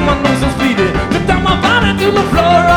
my nose so speedy. Took down my body to the floor.